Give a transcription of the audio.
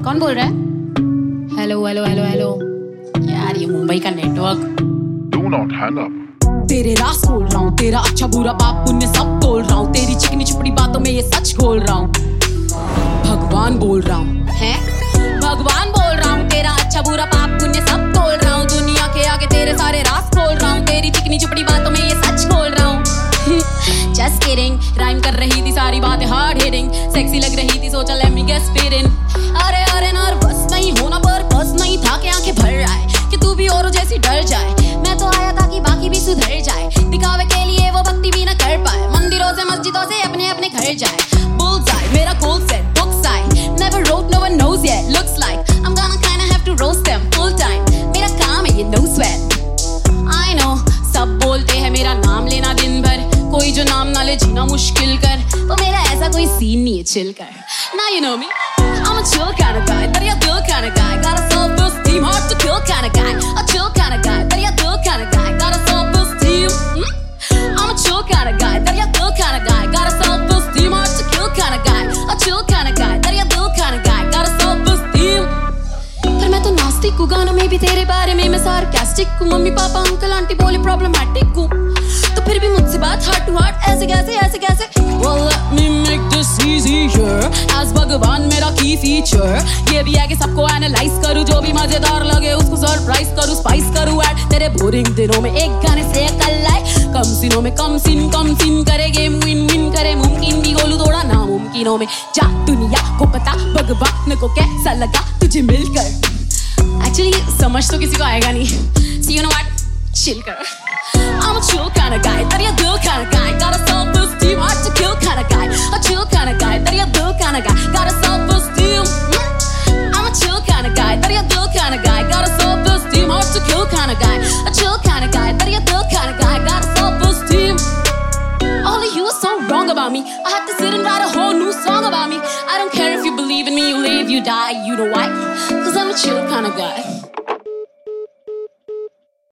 कौन बोल रहा है? हेलो हेलो हेलो हेलो यार, ये मुंबई का network. Do not hang up. तेरे रास बोल रहा हूँ, तेरा अच्छा बुरा पाप पुण्य सब तोल रहा हूँ, तेरी चिकनी चुपड़ी बातों में ये सच खोल रहा हूँ। भगवान बोल रहा हूँ, हैं? भगवान बोल रहा हूँ, तेरा अच्छा बुरा पाप पुण्य सब तोल रहा हूँ, दुनिया के आगे तेरे सारे रास खोल रहा हूँ, तेरी चिकनी चुपड़ी बातों में ये सच खोल रहा हूँ। Just kidding, राइम कर रही थी सारी बातें हार्ड हिटिंग, सेक्सी लग रही थी सोचा let me get fit in। अरे अरे नर्वस नहीं होना पर बस नहीं था कि आंखें भर आए कि तू भी औरों जैसी डर जाए। मैं तो आया था कि बाकी भी सुधर जाए, दिखावे के लिए वो भक्ति भी ना कर पाए, मंदिरों से मस्जिदों से अपने अपने घर जाए। Bullseye, मेरा goal set, book side, never wrote, no one knows yet, looks like I'm gonna kinda have to roast them full time, मेरा काम है ये no sweat। I know, सब बोलते हैं मेरा नाम लेना दिन भर, कोई जो नाम ना ले जीना मुश्किल कर, तो मेरा ऐसा कोई सीन नहीं है चिल कर। Now you know me, I'm a chill kind of guy, दरिया दिल kind of guy, got a self-esteem, hard to kill kind of guy, a chill kind of guy, दरिया दिल kind of guy, got a self-esteem। I'm a chill kind of guy, दरिया दिल kind of guy, got a self-esteem, hard to kill kind of guy, a chill kind of guy, दरिया दिल kind of guy, got a self-esteem। पर मैं तो नास्तिक हूँ, गानों में भी तेरे बारे में मैं सार्कास्टिक हूँ, मम्मी पापा अंकल आंटी बोले प्रॉब्लमैटिक हूँ, तो फिर भी मुझसे बात हार्ट टू हार्ट ऐसे कैसे ऐसे कैसे। Well let me make this easier, as भगवान मेरा की फीचर, ये भी है कि सबको एनालाइज करूँ, जो भी मजेदार लगे उसको सरप्राइज करूँ, स्पाइस करूँ ऐड तेरे बोरिंग दिनों में एक गाने से कल आए, कम सीनों में कम सीन करे, गेम विन विन करे, मुमकिन भी गोलू थोड़ा नामुमकिनों में, जा दुनिया को पता भगवान को कैसा लगा तुझे मिलकर। Actually समझ तो किसी को आएगा नहीं, so you know what, chill कर। I'm a chill kind of guy, दरिया दिल kind of guy, got a self-esteem, hard to kill kind of guy, a chill kind of guy, दरिया दिल kind of guy, got a self-esteem। I'm a chill kind of guy, दरिया दिल kind of guy, got a self-esteem, hard to kill kind of guy, a chill kind of guy, दरिया दिल kind of guy, got a self-esteem। All of you are so wrong about me, I had to sit and write a whole new song about me, I don't care if you believe in me, you live, you die, you know why? Cause I'm a chill kind of guy।